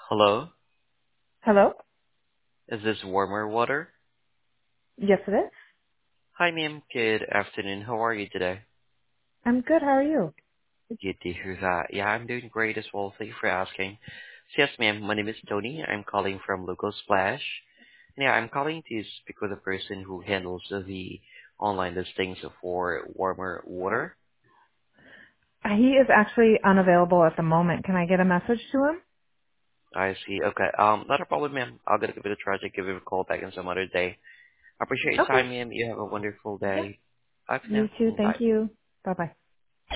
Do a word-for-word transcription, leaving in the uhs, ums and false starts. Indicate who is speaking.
Speaker 1: Hello,
Speaker 2: Hello?
Speaker 1: is this warmer water?
Speaker 2: Yes, it is.
Speaker 1: Hi, ma'am. Good afternoon. How are you today?
Speaker 2: I'm good. How are you?
Speaker 1: Good to hear that. Yeah, I'm doing great as well. Thank you for asking. So yes, ma'am. My name is Tony. I'm calling from Local Splash. Yeah, I'm calling to speak with the person who handles the online listings for warmer water.
Speaker 2: He is actually unavailable at the moment. Can I get a message to him?
Speaker 1: I see. Okay. Um, not a problem, ma'am. I'll gonna give it a try to give you a call back in some other day. I appreciate your
Speaker 2: Okay.
Speaker 1: time, ma'am. You have a wonderful
Speaker 2: Yep.
Speaker 1: day. Bye for
Speaker 2: You
Speaker 1: now.
Speaker 2: too.
Speaker 1: Bye.
Speaker 2: Thank you. Bye bye.